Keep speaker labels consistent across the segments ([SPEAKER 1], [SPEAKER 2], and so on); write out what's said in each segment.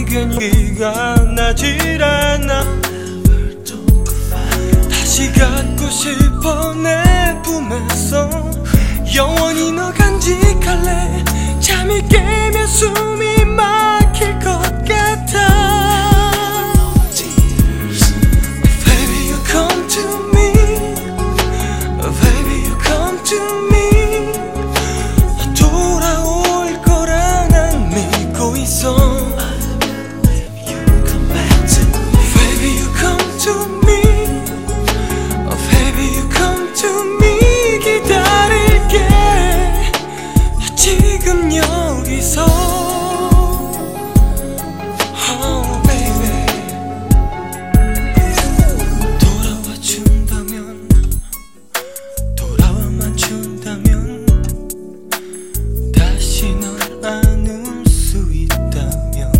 [SPEAKER 1] 괜히가 나질 않아. 다시 갖고 싶어 내 품에서. 영원히 너 간직할래. 잠이 깨면 숨이 막힐 것 같아. Baby you come to me, baby you come to me. 돌아올 거라 난 믿고 있어. Baby you come to me, baby you come to me. 기다릴게 지금 여기서. Oh baby 돌아와 준다면, 돌아와만 준다면, 다시 널 안을 수 있다면.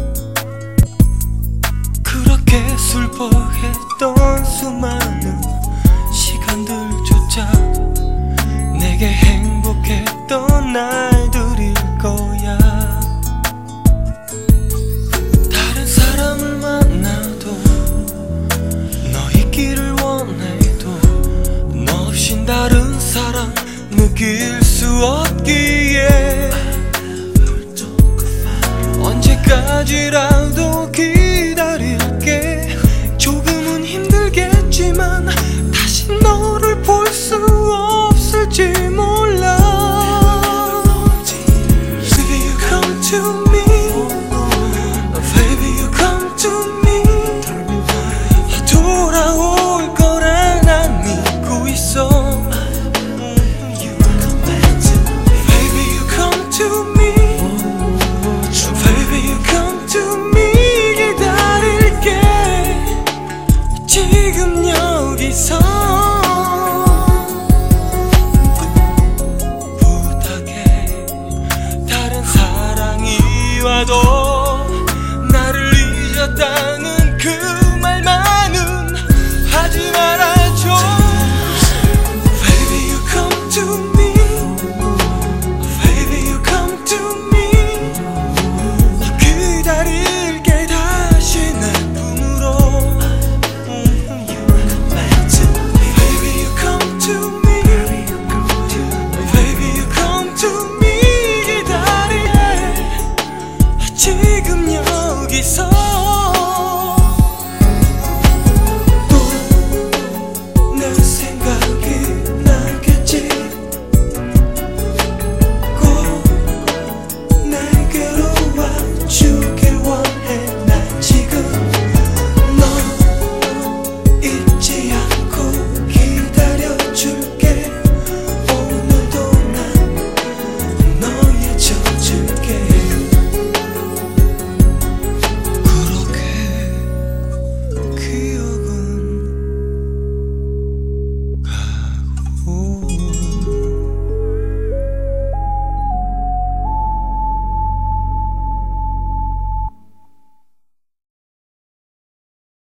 [SPEAKER 1] 그렇게 슬퍼했던 수많은 시간들조차 내게 행복했던 날들일 거야. 다른 사람을 만나도 너 있기를 원해도 너 없인 다른 사람 느낄 수 없기에. 언제까지라